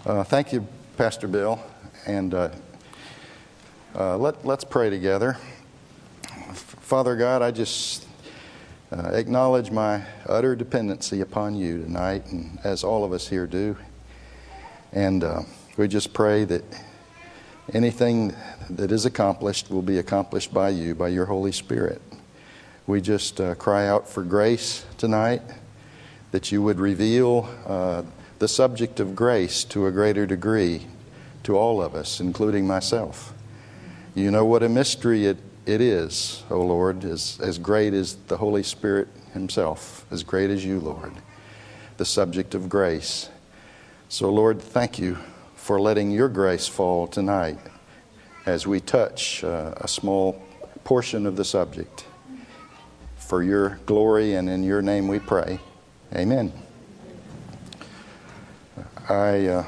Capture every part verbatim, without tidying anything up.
Uh, thank you, Pastor Bill. And uh, uh, let, let's pray together. Father God, I just uh, acknowledge my utter dependency upon you tonight, and as all of us here do. And uh, we just pray that anything that is accomplished will be accomplished by you, by your Holy Spirit. We just uh, cry out for grace tonight, that you would reveal uh, the subject of grace to a greater degree to all of us, including myself. You know what a mystery it, it is, O Lord, as, as great as the Holy Spirit himself, as great as you, Lord, the subject of grace. So, Lord, thank you for letting your grace fall tonight as we touch uh, a small portion of the subject. For your glory and in your name we pray. Amen. I uh,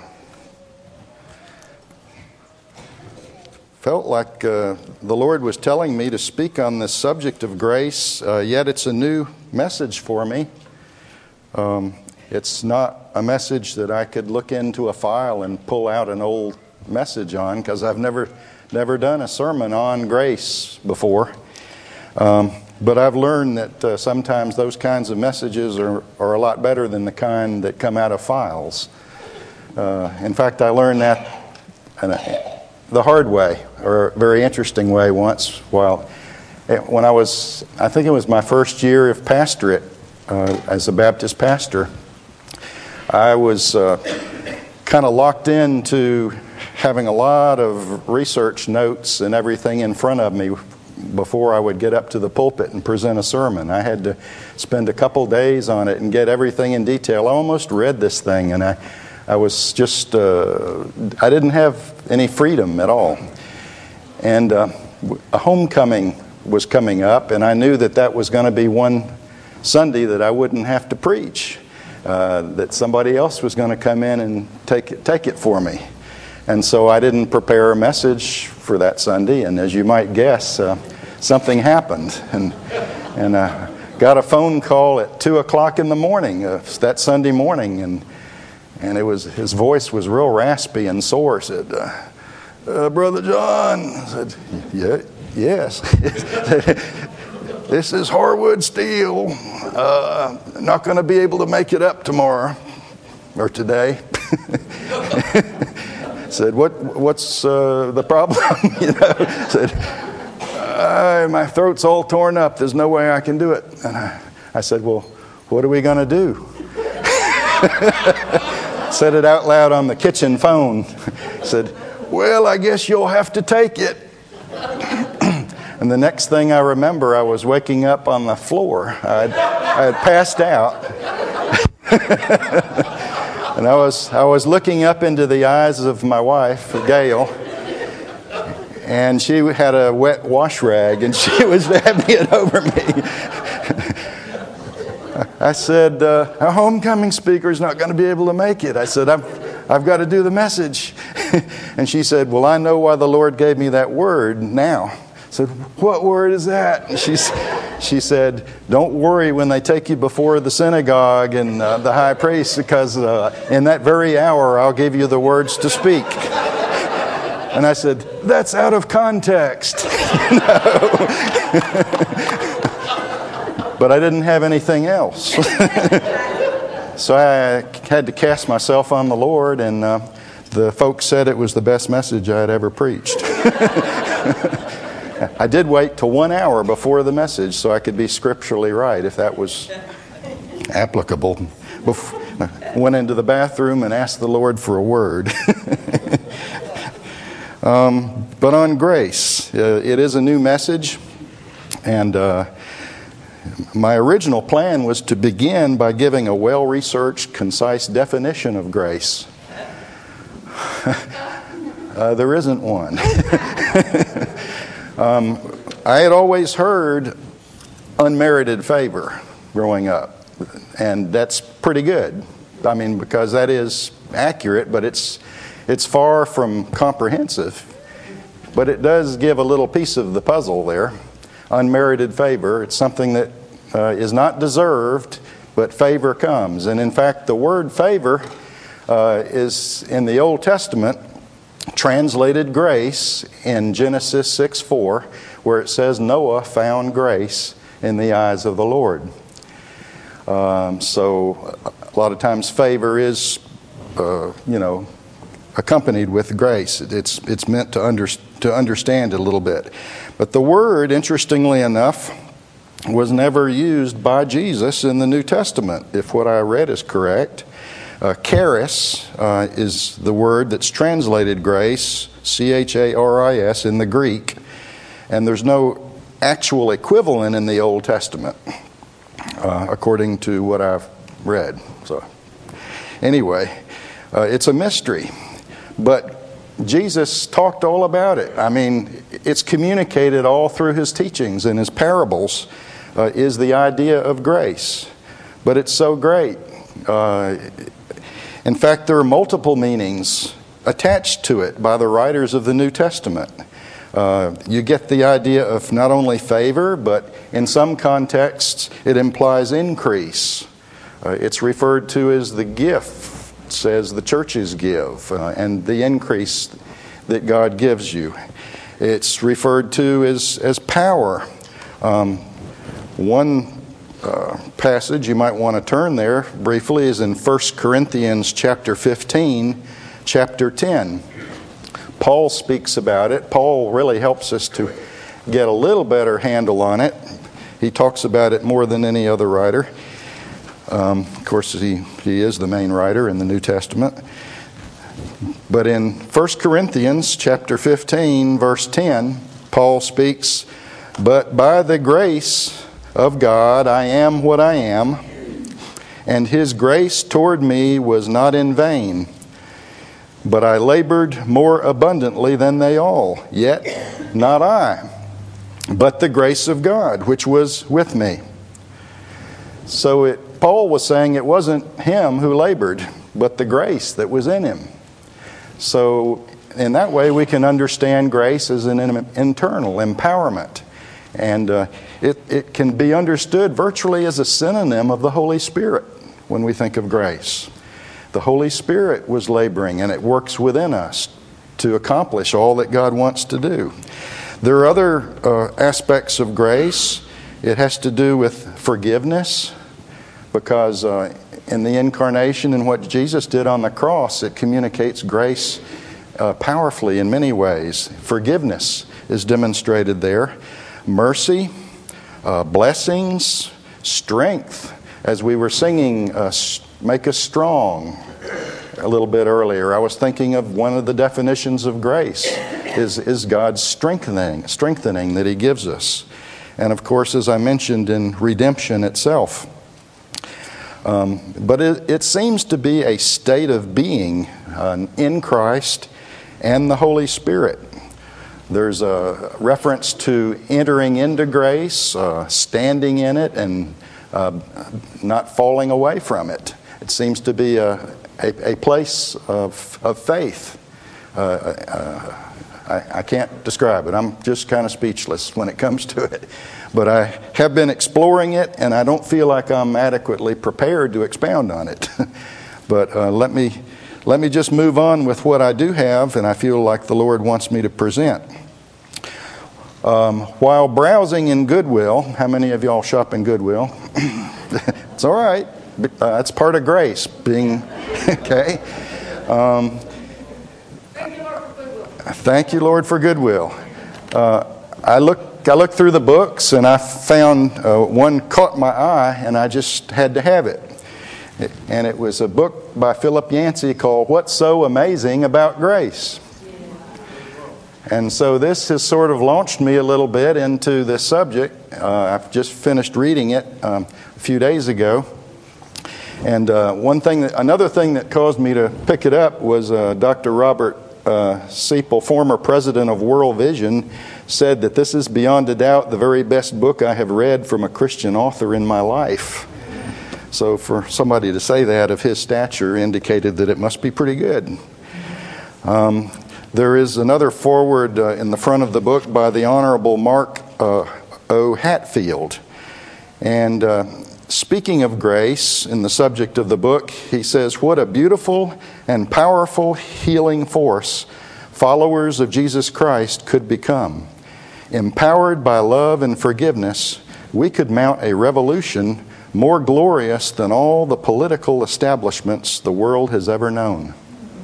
felt like uh, the Lord was telling me to speak on this subject of grace, uh, yet it's a new message for me. Um, it's not a message that I could look into a file and pull out an old message on, because I've never, never done a sermon on grace before. Um, but I've learned that uh, sometimes those kinds of messages are, are a lot better than the kind that come out of files. Uh, in fact, I learned that in a, the hard way, or a very interesting way once. While when I was, I think it was my first year of pastorate uh, as a Baptist pastor, I was uh, kind of locked into having a lot of research notes and everything in front of me before I would get up to the pulpit and present a sermon. I had to spend a couple days on it and get everything in detail. I almost read this thing, and I I was just, uh, I didn't have any freedom at all. And uh, a homecoming was coming up, and I knew that that was going to be one Sunday that I wouldn't have to preach, uh, that somebody else was going to come in and take it, take it for me. And so I didn't prepare a message for that Sunday, and as you might guess, uh, something happened. And, and I got a phone call at two o'clock in the morning, uh, that Sunday morning, and And it was his voice was real raspy and sore. Said, uh, uh, "Brother John," I said, "Yeah, yes. This is Harwood Steel. Uh, not going to be able to make it up tomorrow or today." Said, "What? What's uh, the problem?" you know, said, uh, "My throat's all torn up. There's no way I can do it." And I, I said, "Well, what are we going to do?" Said it out loud on the kitchen phone. Said, "Well, I guess you'll have to take it." And the next thing I remember, I was waking up on the floor. I'd, I had passed out. And I was I was looking up into the eyes of my wife, Gail, and she had a wet wash rag, and she was dabbing it over me. I said, uh, "Our homecoming speaker is not going to be able to make it." I said, I've, I've got to do the message." And she said, "Well, I know why the Lord gave me that word now." I said, "What word is that?" And she, she said, "Don't worry when they take you before the synagogue and uh, the high priest, because uh, in that very hour I'll give you the words to speak." And I said, "That's out of context." But I didn't have anything else. So I had to cast myself on the Lord, and uh, the folks said it was the best message I had ever preached. I did wait till one hour before the message so I could be scripturally right, if that was applicable. Bef- went into the bathroom and asked the Lord for a word. um, but on grace, uh, it is a new message, and uh, my original plan was to begin by giving a well-researched, concise definition of grace. uh, there isn't one. um, I had always heard unmerited favor growing up, and that's pretty good. I mean, because that is accurate, but it's it's far from comprehensive. But it does give a little piece of the puzzle there. Unmerited favor. It's something that uh, is not deserved, but favor comes. And in fact, the word favor uh, is in the Old Testament translated grace in Genesis six four, where it says Noah found grace in the eyes of the Lord. Um, so a lot of times favor is, uh, you know, accompanied with grace. It's it's meant to under, to understand it a little bit. But the word, interestingly enough, was never used by Jesus in the New Testament, if what I read is correct. Uh, charis uh, is the word that's translated grace, C H A R I S, in the Greek. And there's no actual equivalent in the Old Testament, uh, according to what I've read. So, anyway, uh, it's a mystery. But Jesus talked all about it. I mean, it's communicated all through his teachings and his parables, uh, is the idea of grace. But it's so great. Uh, in fact, there are multiple meanings attached to it by the writers of the New Testament. Uh, you get the idea of not only favor, but in some contexts it implies increase. Uh, it's referred to as the gift, says the churches give, uh, and the increase that God gives you. It's referred to as, as power. Um, one uh, passage you might want to turn there briefly is in First Corinthians chapter fifteen, chapter ten. Paul speaks about it. Paul really helps us to get a little better handle on it. He talks about it more than any other writer. Um, of course, he, he is the main writer in the New Testament. But in First Corinthians chapter fifteen, verse ten, Paul speaks, "But by the grace of God I am what I am, and his grace toward me was not in vain. But I labored more abundantly than they all, yet not I, but the grace of God which was with me." So it, Paul was saying it wasn't him who labored, but the grace that was in him. So in that way we can understand grace as an internal empowerment. And uh, it, it can be understood virtually as a synonym of the Holy Spirit when we think of grace. The Holy Spirit was laboring, and it works within us to accomplish all that God wants to do. There are other uh, aspects of grace. It has to do with forgiveness, because uh, in the incarnation and what Jesus did on the cross, it communicates grace uh, powerfully in many ways. Forgiveness is demonstrated there. Mercy, uh, blessings, strength. As we were singing, uh, make us strong a little bit earlier, I was thinking of one of the definitions of grace is, is God's strengthening, strengthening that he gives us. And of course, as I mentioned, in redemption itself. Um, but it, it seems to be a state of being uh, in Christ and the Holy Spirit. There's a reference to entering into grace, uh, standing in it, and uh, not falling away from it. It seems to be a, a, a place of, of faith. Uh, uh, I, I can't describe it. I'm just kind of speechless when it comes to it. But I have been exploring it, and I don't feel like I'm adequately prepared to expound on it. But uh, let me let me just move on with what I do have, and I feel like the Lord wants me to present. Um, while browsing in Goodwill, how many of y'all shop in Goodwill? It's all right. Uh, it's part of grace, being okay. Um, thank you, Lord, for Goodwill. Uh, I looked. I looked through the books, and I found uh, one caught my eye, and I just had to have it. it. And it was a book by Philip Yancey called "What's So Amazing About Grace." And so this has sort of launched me a little bit into this subject. Uh, I've just finished reading it um, a few days ago. And uh, one thing, that, another thing that caused me to pick it up was uh, Doctor Robert uh, Seipel, former president of World Vision, said that this is beyond a doubt the very best book I have read from a Christian author in my life. So for somebody to say that of his stature indicated that it must be pretty good. Um, there is another foreword uh, in the front of the book by the Honorable Mark uh, O. Hatfield. And uh, speaking of grace in the subject of the book, he says, "What a beautiful and powerful healing force followers of Jesus Christ could become. Empowered by love and forgiveness, we could mount a revolution more glorious than all the political establishments the world has ever known."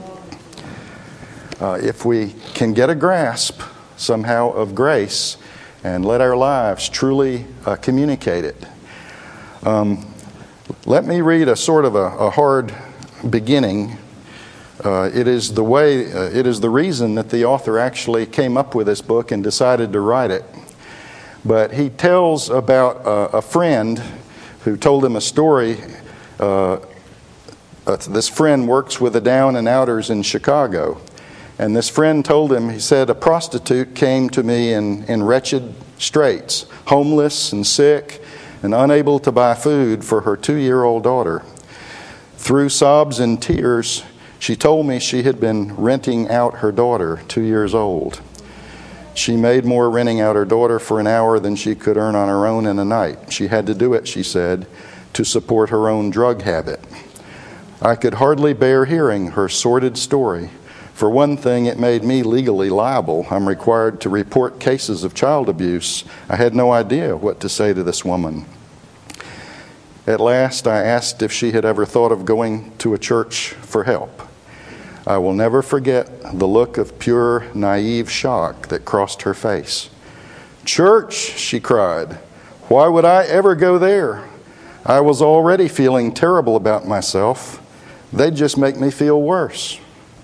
Uh, if we can get a grasp somehow of grace and let our lives truly uh, communicate it. Um, let me read a sort of a, a hard beginning. Uh, it is the way, uh, it is the reason that the author actually came up with this book and decided to write it. But he tells about uh, a friend who told him a story. Uh, uh, this friend works with the down and outers in Chicago. And this friend told him, he said, "A prostitute came to me in, in wretched straits, homeless and sick and unable to buy food for her two-year-old daughter. Through sobs and tears, she told me she had been renting out her daughter, two years old. She made more renting out her daughter for an hour than she could earn on her own in a night. She had to do it," she said, "to support her own drug habit. I could hardly bear hearing her sordid story. For one thing, it made me legally liable. I'm required to report cases of child abuse. I had no idea what to say to this woman. At last, I asked if she had ever thought of going to a church for help. I will never forget the look of pure, naive shock that crossed her face. 'Church,' she cried. 'Why would I ever go there? I was already feeling terrible about myself. They'd just make me feel worse.'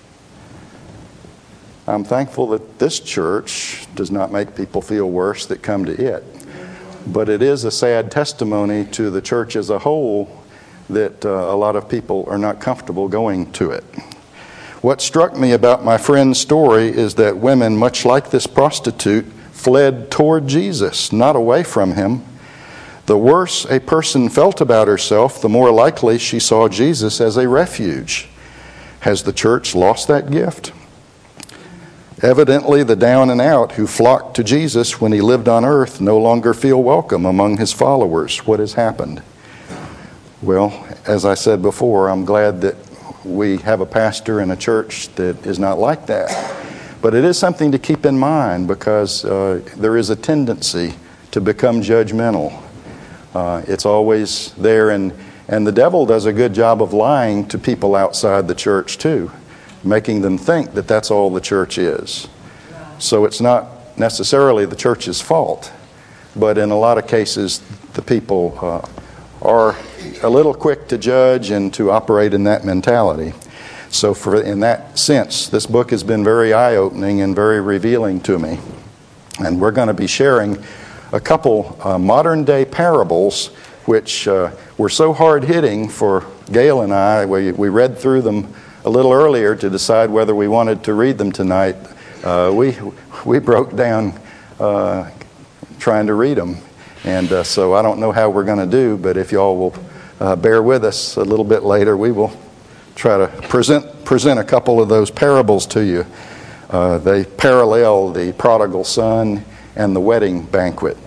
I'm thankful that this church does not make people feel worse that come to it. But it is a sad testimony to the church as a whole that uh, a lot of people are not comfortable going to it. What struck me about my friend's story is that women, much like this prostitute, fled toward Jesus, not away from him. The worse a person felt about herself, the more likely she saw Jesus as a refuge. Has the church lost that gift? Evidently, the down and out who flocked to Jesus when he lived on earth no longer feel welcome among his followers. What has happened? Well, as I said before, I'm glad that we have a pastor in a church that is not like that. But it is something to keep in mind because uh, there is a tendency to become judgmental. Uh, it's always there, and, and the devil does a good job of lying to people outside the church too, making them think that that's all the church is. So it's not necessarily the church's fault, but in a lot of cases, the people uh, are a little quick to judge and to operate in that mentality. So for in that sense, this book has been very eye-opening and very revealing to me. And we're going to be sharing a couple uh, modern-day parables which uh, were so hard-hitting for Gail and I. We, we read through them a little earlier to decide whether we wanted to read them tonight. Uh, we we broke down uh, trying to read them, and uh, so I don't know how we're going to do, but if y'all will uh, bear with us a little bit later, we will try to present present a couple of those parables to you. Uh, they parallel the prodigal son and the wedding banquet.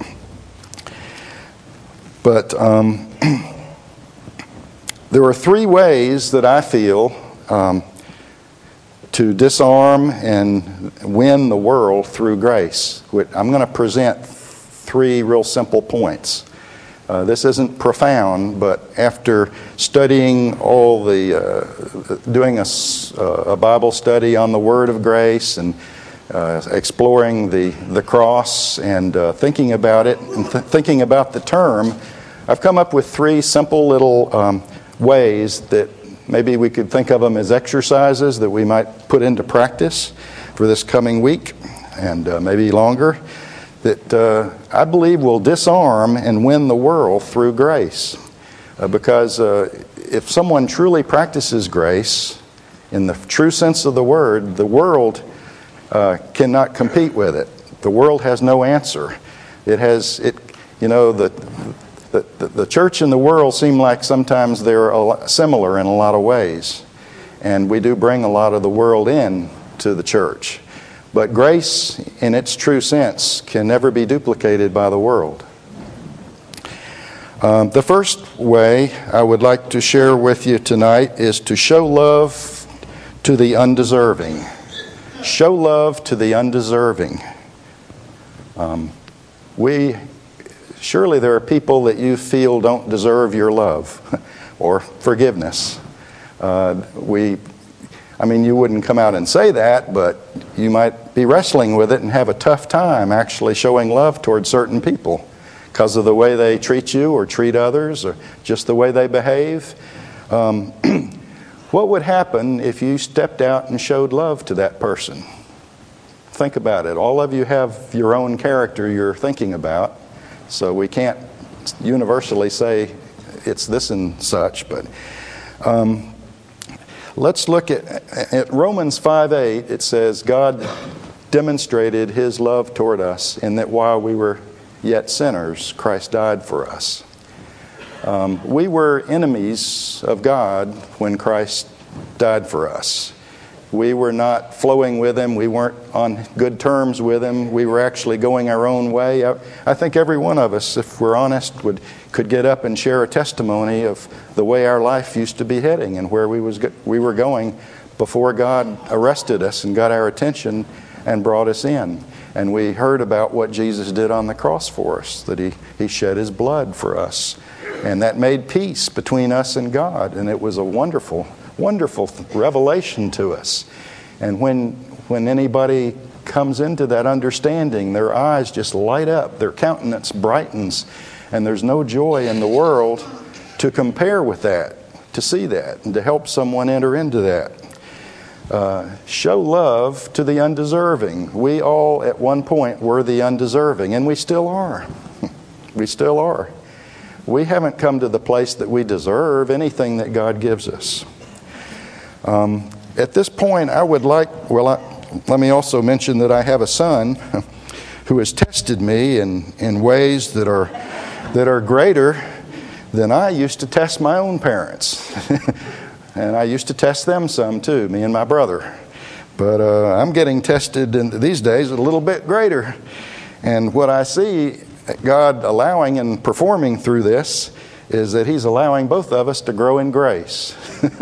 But um, there are three ways that I feel Um, to disarm and win the world through grace. I'm going to present three real simple points. Uh, this isn't profound, but after studying all the, uh, doing a, a Bible study on the Word of Grace and uh, exploring the, the cross and uh, thinking about it and th- thinking about the term, I've come up with three simple little um, ways that maybe we could think of them as exercises that we might put into practice for this coming week and uh, maybe longer, that uh, I believe will disarm and win the world through grace. Uh, because uh, if someone truly practices grace in the true sense of the word, the world uh, cannot compete with it. The world has no answer. It has, it, you know, the The, the, the church and the world seem like sometimes they're a lot similar in a lot of ways. And we do bring a lot of the world in to the church. But grace, in its true sense, can never be duplicated by the world. Um, the first way I would like to share with you tonight is to show love to the undeserving. Show love to the undeserving. Um, we surely there are people that you feel don't deserve your love or forgiveness. Uh, we, I mean, you wouldn't come out and say that, but you might be wrestling with it and have a tough time actually showing love towards certain people because of the way they treat you or treat others or just the way they behave. Um, what would happen if you stepped out and showed love to that person? Think about it. All of you have your own character you're thinking about, so we can't universally say it's this and such, but um, let's look at, at Romans five eight. It says, God demonstrated His love toward us in that while we were yet sinners, Christ died for us. Um, we were enemies of God when Christ died for us. We were not flowing with Him. We weren't on good terms with Him. We were actually going our own way. I, I think every one of us, if we're honest, would could get up and share a testimony of the way our life used to be heading and where we was we were going before God arrested us and got our attention and brought us in. And we heard about what Jesus did on the cross for us, that He, he shed His blood for us. And that made peace between us and God. And it was a wonderful, wonderful revelation to us. And when, when anybody comes into that understanding, their eyes just light up, their countenance brightens, and there's no joy in the world to compare with that, to see that, and to help someone enter into that. Uh, show love to the undeserving. We all at one point were the undeserving, and we still are. We still are. We haven't come to the place that we deserve anything that God gives us. Um, at this point, I would like, well, I, let me also mention that I have a son who has tested me in, in ways that are, that are greater than I used to test my own parents. And I used to test them some too, me and my brother. But uh, I'm getting tested in these days a little bit greater. And what I see God allowing and performing through this is that He's allowing both of us to grow in grace.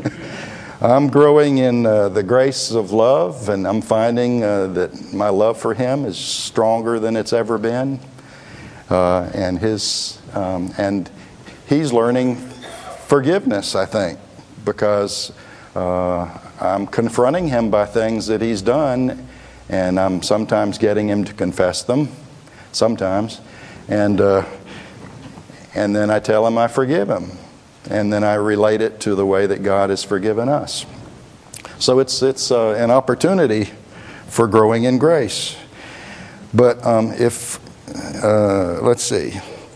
I'm growing in uh, the grace of love, and I'm finding uh, that my love for Him is stronger than it's ever been. Uh, and his um, and He's learning forgiveness, I think. Because uh, I'm confronting him by things that he's done, and I'm sometimes getting him to confess them, sometimes, and uh, and then I tell him I forgive him, and then I relate it to the way that God has forgiven us. So it's it's uh, an opportunity for growing in grace. But um, if uh, let's see,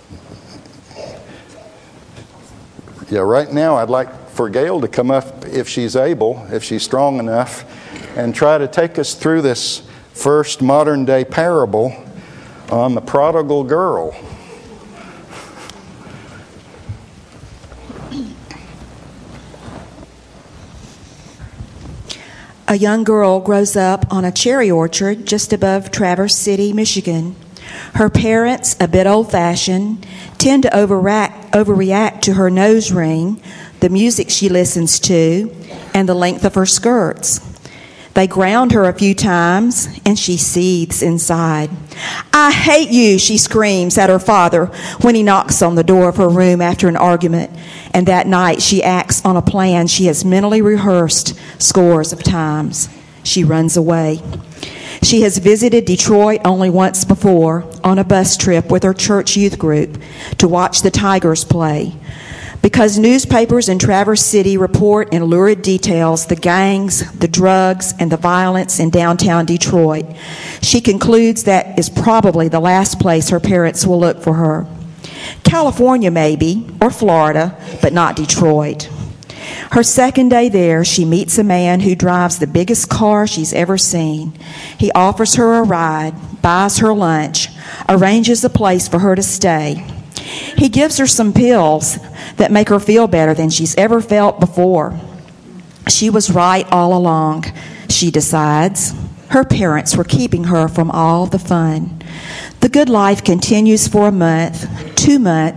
yeah, right now I'd like for Gail to come up, if she's able, if she's strong enough, and try to take us through this first modern day parable on the prodigal girl. A young girl grows up on a cherry orchard just above Traverse City, Michigan. Her parents, a bit old-fashioned, tend to overreact, overreact to her nose ring, the music she listens to, and the length of her skirts. They ground her a few times, and she seethes inside. "I hate you," she screams at her father when he knocks on the door of her room after an argument. And that night she acts on a plan she has mentally rehearsed scores of times. She runs away. She has visited Detroit only once before on a bus trip with her church youth group to watch the Tigers play. Because newspapers in Traverse City report in lurid details the gangs, the drugs, and the violence in downtown Detroit, she concludes that is probably the last place her parents will look for her. California maybe, or Florida, but not Detroit. Her second day there, she meets a man who drives the biggest car she's ever seen. He offers her a ride, buys her lunch, arranges a place for her to stay. He gives her some pills that make her feel better than she's ever felt before. She was right all along, she decides. Her parents were keeping her from all the fun. The good life continues for a month, two months,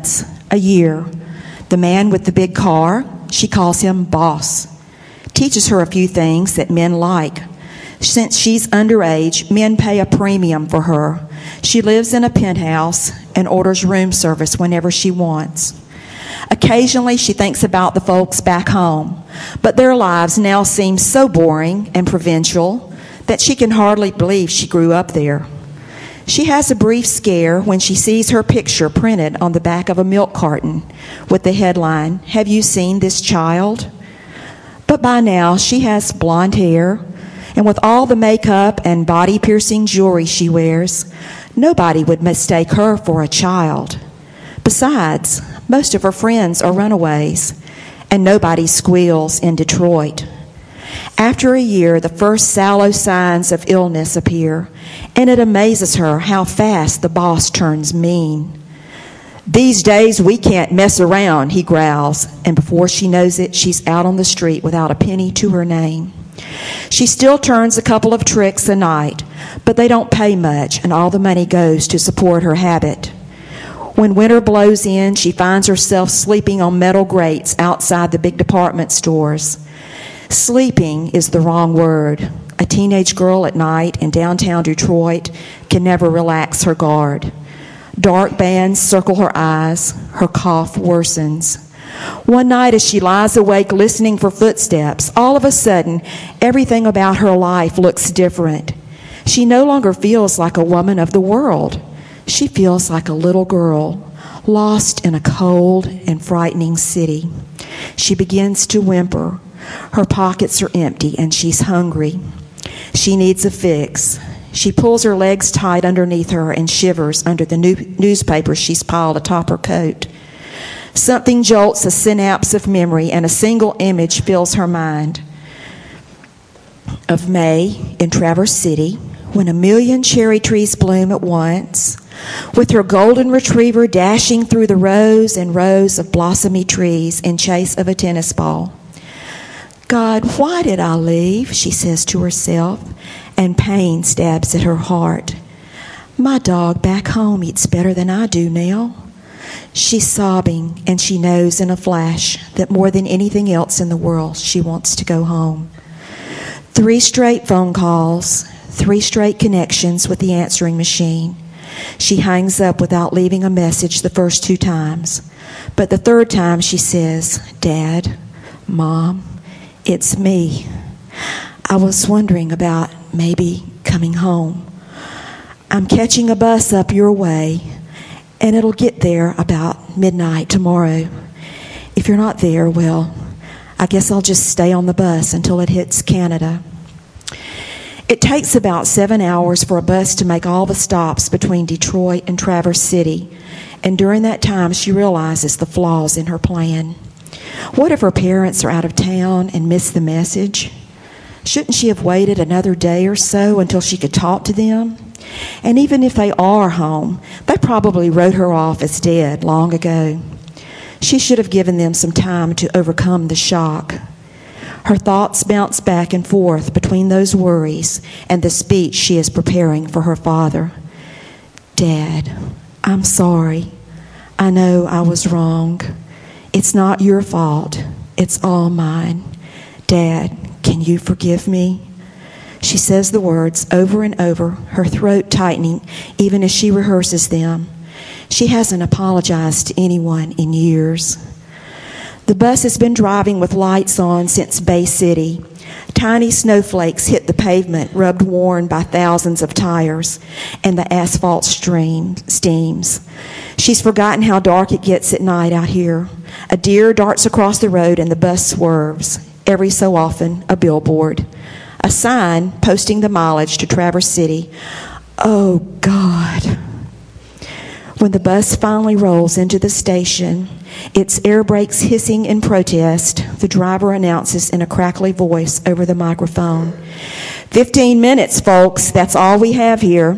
A year. The man with the big car, she calls him boss. Teaches her a few things that men like. Since she's underage, men pay a premium for her. She lives in a penthouse and orders room service whenever she wants. Occasionally, she thinks about the folks back home, but their lives now seem so boring and provincial that she can hardly believe she grew up there. She has a brief scare when she sees her picture printed on the back of a milk carton with the headline, "Have you seen this child?" But by now, she has blonde hair, and with all the makeup and body-piercing jewelry she wears, nobody would mistake her for a child. Besides, most of her friends are runaways, and nobody squeals in Detroit. After a year, the first sallow signs of illness appear, and it amazes her how fast the boss turns mean. "These days, we can't mess around," he growls, and before she knows it, she's out on the street without a penny to her name. She still turns a couple of tricks a night, but they don't pay much, and all the money goes to support her habit. When winter blows in, she finds herself sleeping on metal grates outside the big department stores. Sleeping is the wrong word. A teenage girl at night in downtown Detroit can never relax her guard. Dark bands circle her eyes. Her cough worsens. One night as she lies awake listening for footsteps, all of a sudden, everything about her life looks different. She no longer feels like a woman of the world. She feels like a little girl, lost in a cold and frightening city. She begins to whimper. Her pockets are empty and she's hungry. She needs a fix. She pulls her legs tight underneath her and shivers under the new newspapers she's piled atop her coat. Something jolts a synapse of memory and a single image fills her mind. Of May in Traverse City, when a million cherry trees bloom at once, with her golden retriever dashing through the rows and rows of blossomy trees in chase of a tennis ball. "God, why did I leave?" she says to herself, and pain stabs at her heart. "My dog back home eats better than I do now." She's sobbing, and she knows in a flash that more than anything else in the world, she wants to go home. Three straight phone calls, three straight connections with the answering machine. She hangs up without leaving a message the first two times. But the third time she says, "Dad, Mom, it's me. I was wondering about maybe coming home. I'm catching a bus up your way, and it'll get there about midnight tomorrow. If you're not there, well, I guess I'll just stay on the bus until it hits Canada." It takes about seven hours for a bus to make all the stops between Detroit and Traverse City, and during that time she realizes the flaws in her plan. What if her parents are out of town and miss the message? Shouldn't she have waited another day or so until she could talk to them? And even if they are home, they probably wrote her off as dead long ago. She should have given them some time to overcome the shock. Her thoughts bounce back and forth between those worries and the speech she is preparing for her father. "Dad, I'm sorry. I know I was wrong. It's not your fault. It's all mine. Dad, can you forgive me?" She says the words over and over, her throat tightening even as she rehearses them. She hasn't apologized to anyone in years. The bus has been driving with lights on since Bay City. Tiny snowflakes hit the pavement, rubbed worn by thousands of tires, and the asphalt stream, steams. She's forgotten how dark it gets at night out here. A deer darts across the road and the bus swerves. Every so often, a billboard. A sign posting the mileage to Traverse City. Oh, God. When the bus finally rolls into the station, its air brakes hissing in protest, the driver announces in a crackly voice over the microphone, Fifteen minutes, folks. That's all we have here."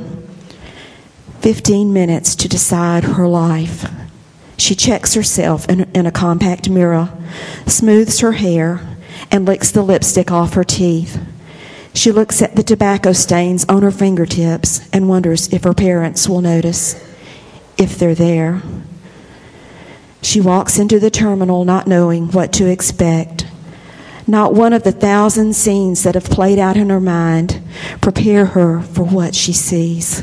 Fifteen minutes to decide her life. She checks herself in, in a compact mirror, smooths her hair, and licks the lipstick off her teeth. She looks at the tobacco stains on her fingertips and wonders if her parents will notice, if they're there. She walks into the terminal not knowing what to expect. Not one of the thousand scenes that have played out in her mind prepare her for what she sees.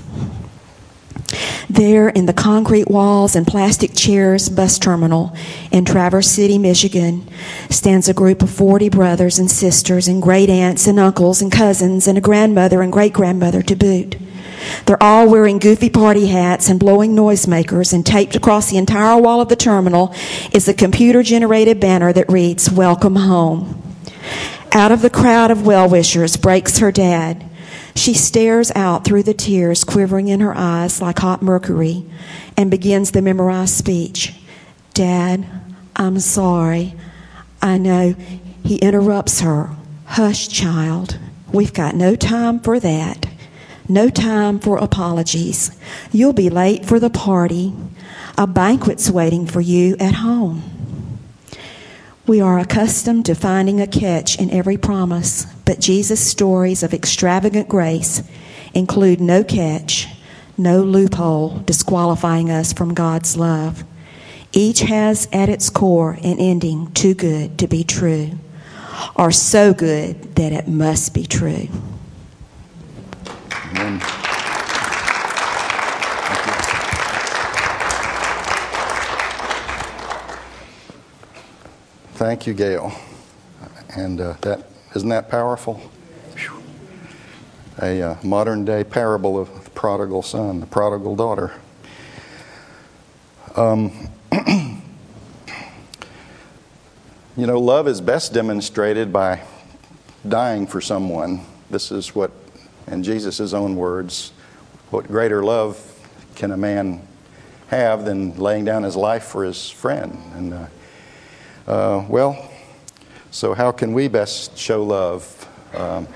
There in the concrete walls and plastic chairs bus terminal in Traverse City, Michigan, stands a group of forty brothers and sisters and great aunts and uncles and cousins and a grandmother and great-grandmother to boot. They're all wearing goofy party hats and blowing noisemakers, and taped across the entire wall of the terminal is a computer-generated banner that reads, "Welcome home." Out of the crowd of well-wishers breaks her dad. She stares out through the tears quivering in her eyes like hot mercury and begins the memorized speech. "Dad, I'm sorry. I know." He interrupts her. "Hush, child. We've got no time for that. No time for apologies. You'll be late for the party. A banquet's waiting for you at home." We are accustomed to finding a catch in every promise, but Jesus' stories of extravagant grace include no catch, no loophole disqualifying us from God's love. Each has at its core an ending too good to be true, or so good that it must be true. Amen. Thank you, Gail. And uh, that isn't that powerful? Whew. A uh, modern day parable of the prodigal son, the prodigal daughter. Um, you know, love is best demonstrated by dying for someone. This is what, in Jesus' own words, what greater love can a man have than laying down his life for his friend? And uh, Uh, well, so how can we best show love? Um,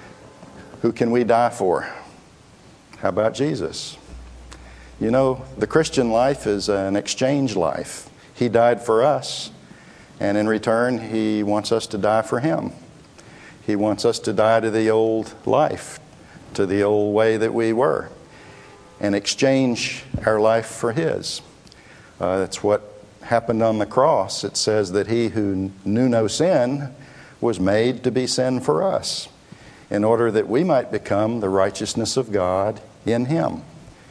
who can we die for? How about Jesus? You know, the Christian life is an exchange life. He died for us, and in return, He wants us to die for Him. He wants us to die to the old life, to the old way that we were, and exchange our life for His. Uh, that's what happened on the cross. It says that He who knew no sin was made to be sin for us, in order that we might become the righteousness of God in Him.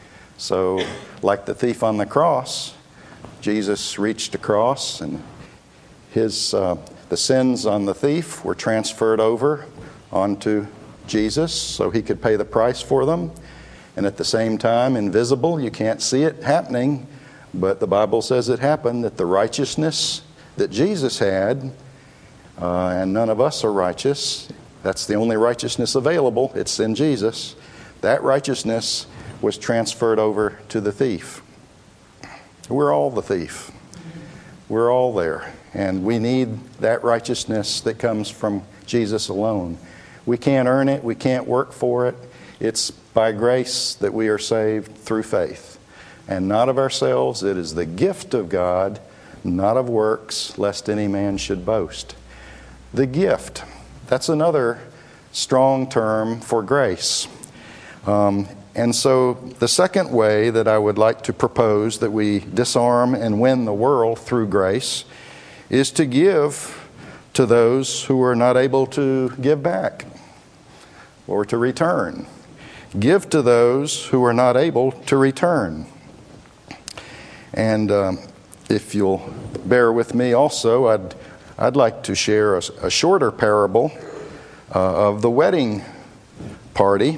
So, like the thief on the cross, Jesus reached across, and his uh, the sins on the thief were transferred over onto Jesus so He could pay the price for them. And at the same time, invisible, you can't see it happening, but the Bible says it happened, that the righteousness that Jesus had, uh, and none of us are righteous, that's the only righteousness available, it's in Jesus, that righteousness was transferred over to the thief. We're all the thief. We're all there. And we need that righteousness that comes from Jesus alone. We can't earn it. We can't work for it. It's by grace that we are saved through faith. And not of ourselves. It is the gift of God, not of works, lest any man should boast. The gift. That's another strong term for grace. Um, and so the second way that I would like to propose that we disarm and win the world through grace is to give to those who are not able to give back or to return. Give to those who are not able to return. And um, if you'll bear with me also, I'd, I'd like to share a, a shorter parable uh, of the wedding party.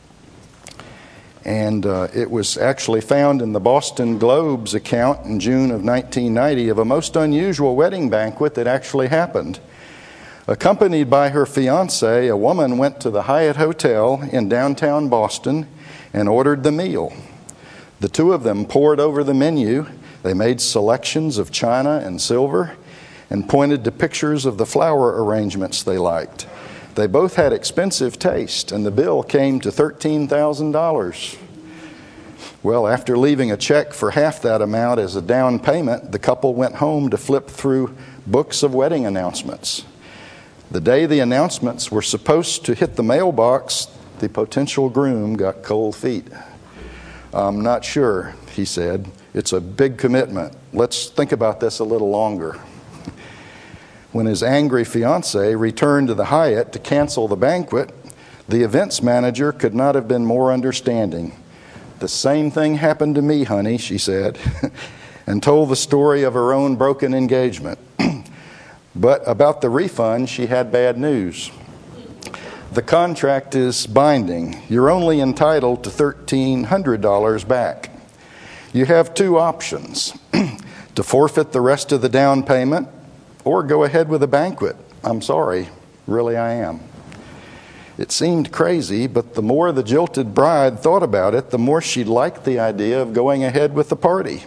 And uh, it was actually found in the Boston Globe's account in June of nineteen ninety of a most unusual wedding banquet that actually happened. Accompanied by her fiancé, a woman went to the Hyatt Hotel in downtown Boston and ordered the meal. The two of them pored over the menu. They made selections of china and silver and pointed to pictures of the flower arrangements they liked. They both had expensive taste, and the bill came to thirteen thousand dollars. Well, after leaving a check for half that amount as a down payment, the couple went home to flip through books of wedding announcements. The day the announcements were supposed to hit the mailbox, the potential groom got cold feet. "I'm not sure," he said. "It's a big commitment. Let's think about this a little longer." When his angry fiancée returned to the Hyatt to cancel the banquet, the events manager could not have been more understanding. "The same thing happened to me, honey," she said, and told the story of her own broken engagement. But about the refund, she had bad news. "The contract is binding. You're only entitled to thirteen hundred dollars back. You have two options, to forfeit the rest of the down payment or go ahead with the banquet. I'm sorry, really I am." It seemed crazy, but the more the jilted bride thought about it, the more she liked the idea of going ahead with the party.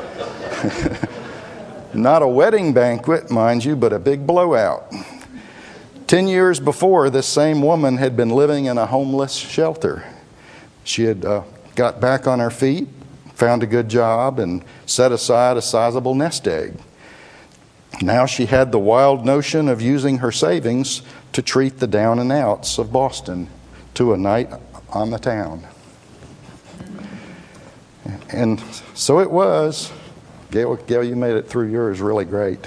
Not a wedding banquet, mind you, but a big blowout. Ten years before, this same woman had been living in a homeless shelter. She had uh, got back on her feet, found a good job, and set aside a sizable nest egg. Now she had the wild notion of using her savings to treat the down and outs of Boston to a night on the town. And so it was. Gail, Gail, you made it through yours really great.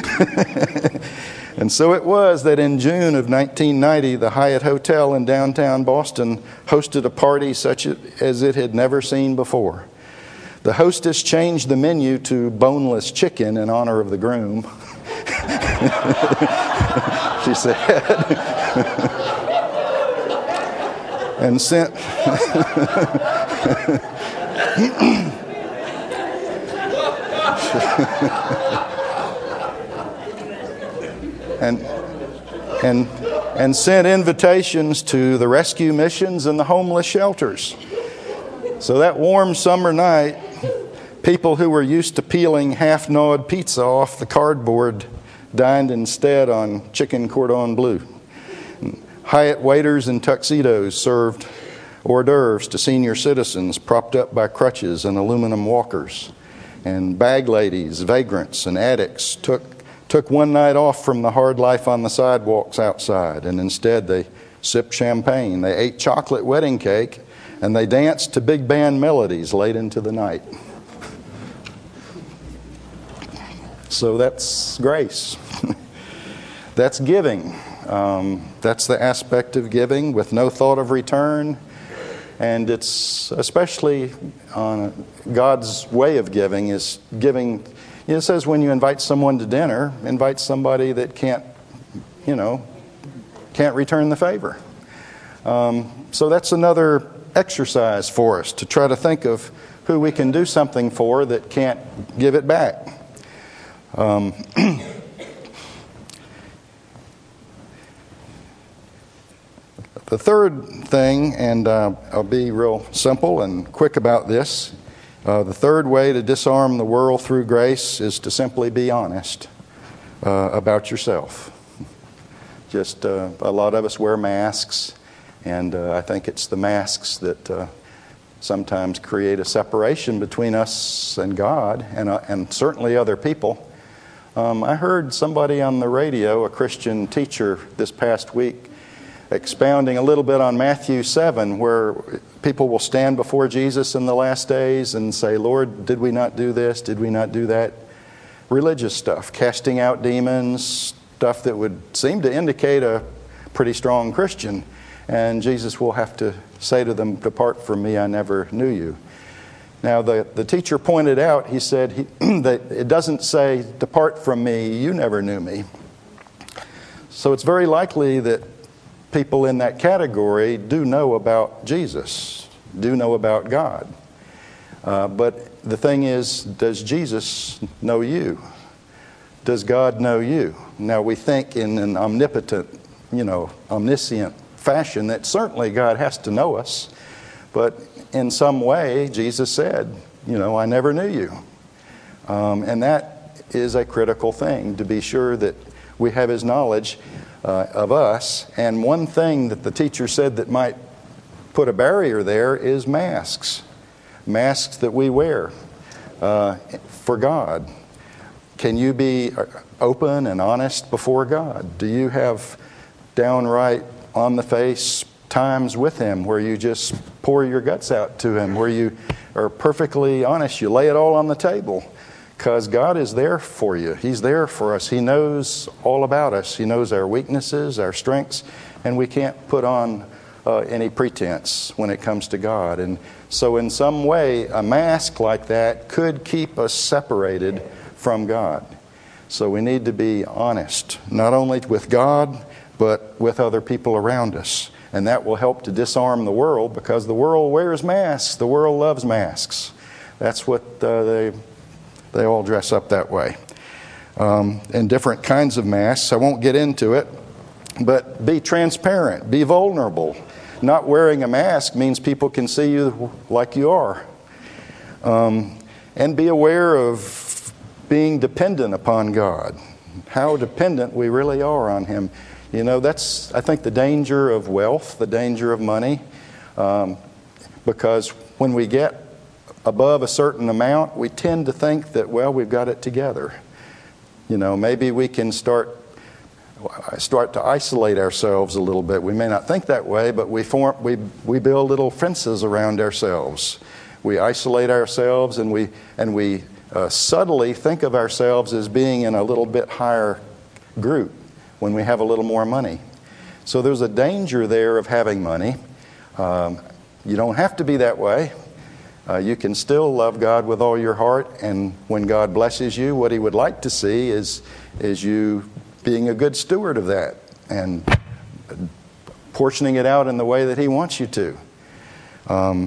And so it was that in June of nineteen ninety, the Hyatt Hotel in downtown Boston hosted a party such as it had never seen before. The hostess changed the menu to boneless chicken in honor of the groom. She said, and sent and and and sent invitations to the rescue missions and the homeless shelters. So that warm summer night, people who were used to peeling half-gnawed pizza off the cardboard dined instead on chicken cordon bleu. Hyatt waiters in tuxedos served hors d'oeuvres to senior citizens propped up by crutches and aluminum walkers. And bag ladies, vagrants, and addicts took took one night off from the hard life on the sidewalks outside, and instead they sipped champagne, they ate chocolate wedding cake, and they danced to big band melodies late into the night. So that's grace. That's giving. Um, that's the aspect of giving with no thought of return. And it's especially on God's way of giving is giving. You know, it says when you invite someone to dinner, invite somebody that can't, you know, can't return the favor. Um, so that's another exercise for us to try to think of who we can do something for that can't give it back. Um, the third thing, and uh, I'll be real simple and quick about this, uh, the third way to disarm the world through grace is to simply be honest uh, about yourself. Just uh, a lot of us wear masks, and uh, I think it's the masks that uh, sometimes create a separation between us and God and, uh, and certainly other people. Um, I heard somebody on the radio, a Christian teacher this past week, expounding a little bit on Matthew seven, where people will stand before Jesus in the last days and say, "Lord, did we not do this? Did we not do that?" Religious stuff, casting out demons, stuff that would seem to indicate a pretty strong Christian. And Jesus will have to say to them, "Depart from me, I never knew you." Now, the, the teacher pointed out, he said he, that it doesn't say, "Depart from me, you never knew me." So it's very likely that people in that category do know about Jesus, do know about God. Uh, but the thing is, does Jesus know you? Does God know you? Now, we think in an omnipotent, you know, omniscient fashion that certainly God has to know us. But in some way, Jesus said, you know, "I never knew you." Um, and that is a critical thing, to be sure that we have His knowledge uh, of us. And one thing that the teacher said that might put a barrier there is masks. Masks that we wear uh, for God. Can you be open and honest before God? Do you have downright, on the face, times with Him where you just pour your guts out to Him, where you are perfectly honest. You lay it all on the table because God is there for you. He's there for us. He knows all about us. He knows our weaknesses, our strengths, and we can't put on uh, any pretense when it comes to God. And so in some way, a mask like that could keep us separated from God. So we need to be honest, not only with God, but with other people around us. And that will help to disarm the world, because the world wears masks. The world loves masks. That's what uh, they they all dress up that way. Um, and different kinds of masks. I won't get into it. But be transparent. Be vulnerable. Not wearing a mask means people can see you like you are. Um, and be aware of being dependent upon God. How dependent we really are on Him. You know, that's, I think, the danger of wealth, the danger of money. Um, because when we get above a certain amount, we tend to think that, well, we've got it together. You know, maybe we can start start to isolate ourselves a little bit. We may not think that way, but we form we we build little fences around ourselves. We isolate ourselves, and we and we uh, subtly think of ourselves as being in a little bit higher group when we have a little more money. So there's a danger there of having money. Um, you don't have to be that way. Uh, you can still love God with all your heart, and when God blesses you, what He would like to see is is you being a good steward of that and portioning it out in the way that He wants you to. Um,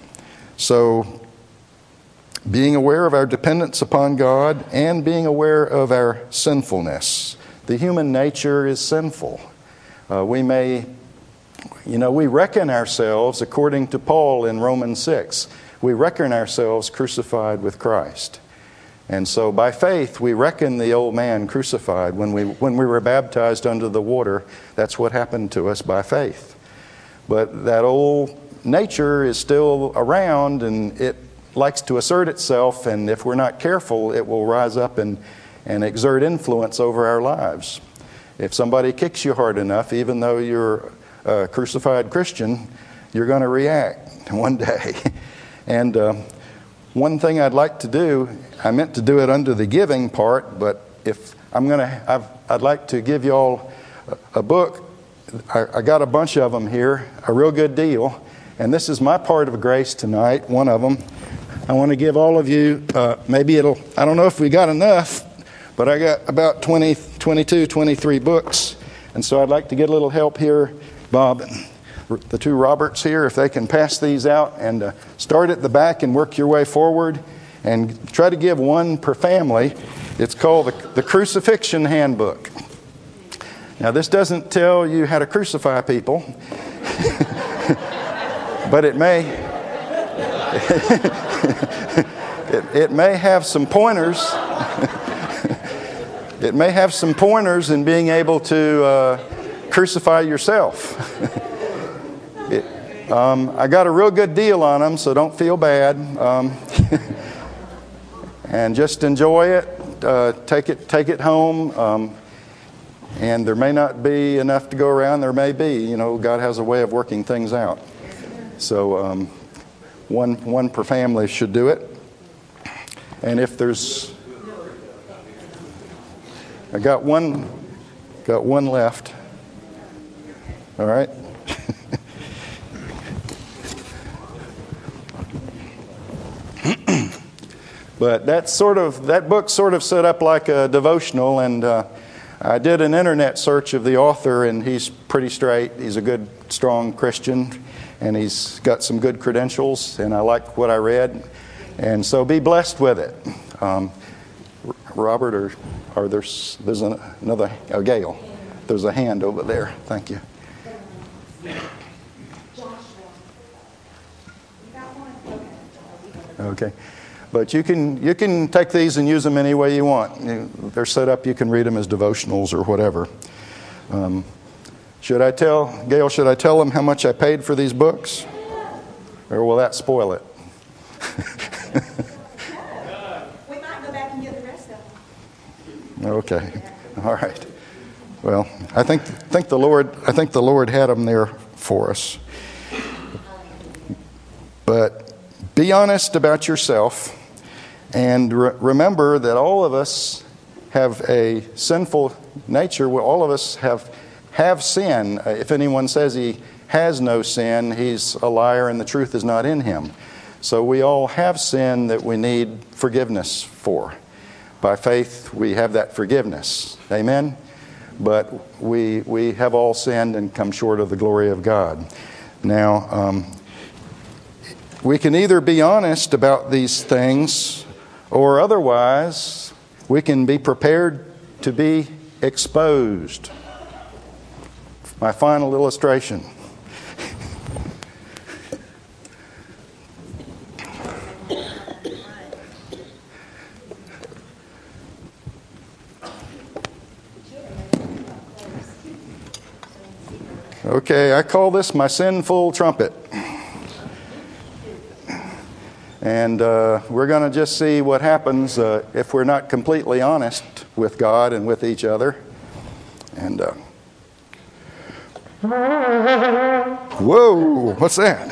so being aware of our dependence upon God and being aware of our sinfulness. The human nature is sinful. Uh, we may, you know, we reckon ourselves, according to Paul in Romans six, we reckon ourselves crucified with Christ. And so by faith, we reckon the old man crucified. When we when we were baptized under the water, that's what happened to us by faith. But that old nature is still around, and it likes to assert itself, and if we're not careful, it will rise up and, and exert influence over our lives. If somebody kicks you hard enough, even though you're a crucified Christian, you're going to react one day. And uh, one thing I'd like to do, I meant to do it under the giving part, but if I'm going to, I've, I'd like to give you all a, a book. I, I got a bunch of them here, a real good deal. And this is my part of grace tonight, one of them. I want to give all of you, uh, maybe it'll, I don't know if we got enough, but I got about twenty, twenty-two, twenty-three books. And so I'd like to get a little help here, Bob, the two Roberts here, if they can pass these out, and uh, start at the back and work your way forward, and try to give one per family. It's called the, the Crucifixion Handbook. Now, this doesn't tell you how to crucify people, but it may it, it may have some pointers. It may have some pointers in being able to uh, crucify yourself. It, um, I got a real good deal on them, so don't feel bad. Um, and just enjoy it. Uh, take it, take it home. Um, and there may not be enough to go around. There may be. You know, God has a way of working things out. So um, one one per family should do it. And if there's, I got one, got one left. All right. But that's sort of, that book's sort of set up like a devotional, and uh, I did an internet search of the author, and he's pretty straight. He's a good, strong Christian, and he's got some good credentials, and I like what I read. And so be blessed with it. Um, Robert, or, or there's there's an, another, oh, Gail. There's a hand over there. Thank you. Okay. But you can you can take these and use them any way you want. You, they're set up, you can read them as devotionals or whatever. Um, should I tell, Gail, should I tell them how much I paid for these books? Or will that spoil it? We might go back and get the rest of them. Okay. All right. Well, I think think the Lord I think the Lord had them there for us. But be honest about yourself, and re- remember that all of us have a sinful nature. Well, all of us have have sin. If anyone says he has no sin, he's a liar and the truth is not in him. So we all have sin that we need forgiveness for. By faith, we have that forgiveness. Amen? But we we have all sinned and come short of the glory of God. Now, um, we can either be honest about these things, or otherwise we can be prepared to be exposed. My final illustration. Okay, I call this my sinful trumpet. And uh, we're going to just see what happens uh, if we're not completely honest with God and with each other. And, uh, whoa, what's that?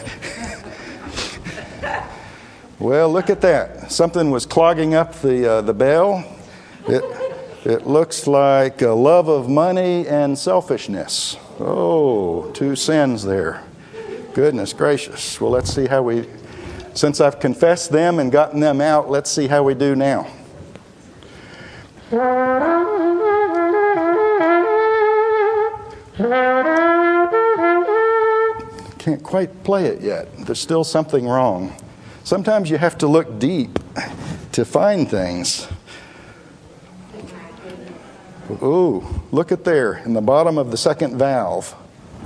Well, look at that. Something was clogging up the uh, the bell. It, it looks like a love of money and selfishness. Oh, two sins there. Goodness gracious. Well, let's see how we... Since I've confessed them and gotten them out, let's see how we do now. Can't quite play it yet. There's still something wrong. Sometimes you have to look deep to find things. Ooh, look at there in the bottom of the second valve.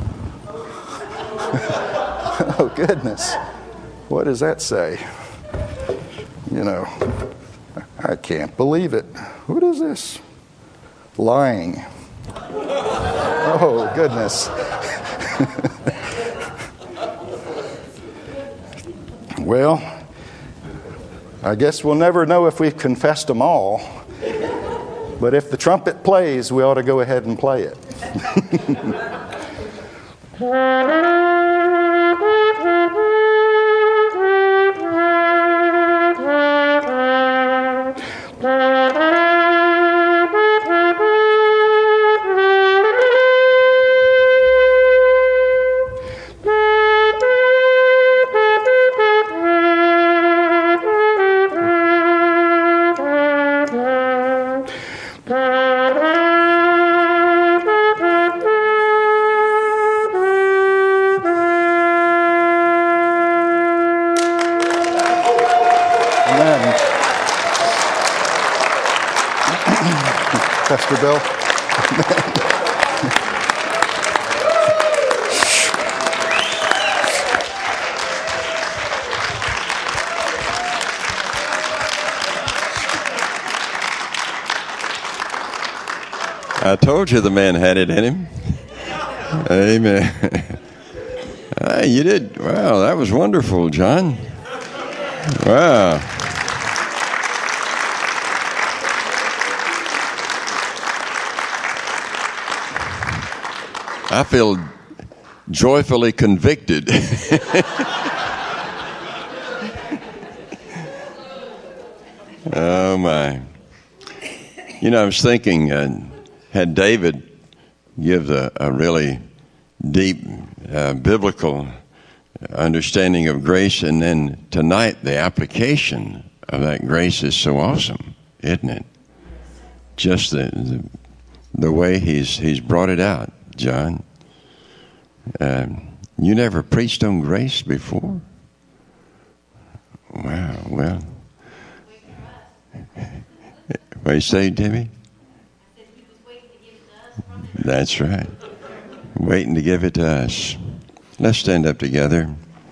Oh, goodness. What does that say? You know, I can't believe it. What is this? Lying. Oh, goodness. Well, I guess we'll never know if we've confessed them all. But if the trumpet plays, we ought to go ahead and play it. Pastor Bill. I told you the man had it in him. Amen. Uh, you did. Wow, that was wonderful, John. Wow. I feel joyfully convicted. Oh, my. You know, I was thinking, uh, had David give a, a really deep uh, biblical understanding of grace, and then tonight the application of that grace is so awesome, isn't it? Just the the, the way he's he's brought it out, John. Um, you never preached on grace before? Wow, well. What you say, Timmy? That's right. Waiting to give it to us. Let's stand up together.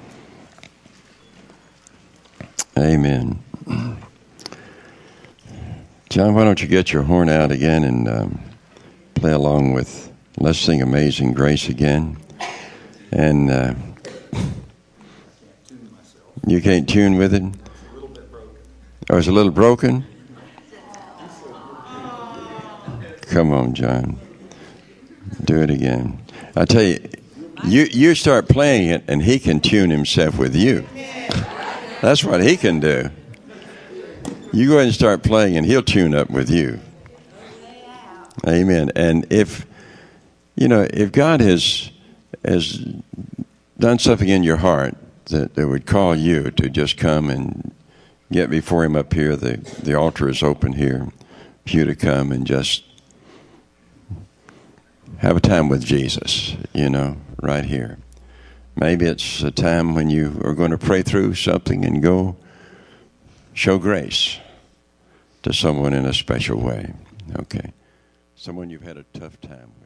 Amen. John, why don't you get your horn out again and um, play along with, let's sing Amazing Grace again. And uh, you can't tune with it? Oh, it's a little broken? Come on, John. Do it again. I tell you, You you start playing it, and he can tune himself with you. That's what he can do. You go ahead and start playing, and he'll tune up with you. Amen. And if, you know, if God has has done something in your heart that, that would call you to just come and get before him up here, the, the altar is open here for you to come and just have a time with Jesus, you know, right here. Maybe it's a time when you are going to pray through something and go show grace to someone in a special way. Okay. Someone you've had a tough time with.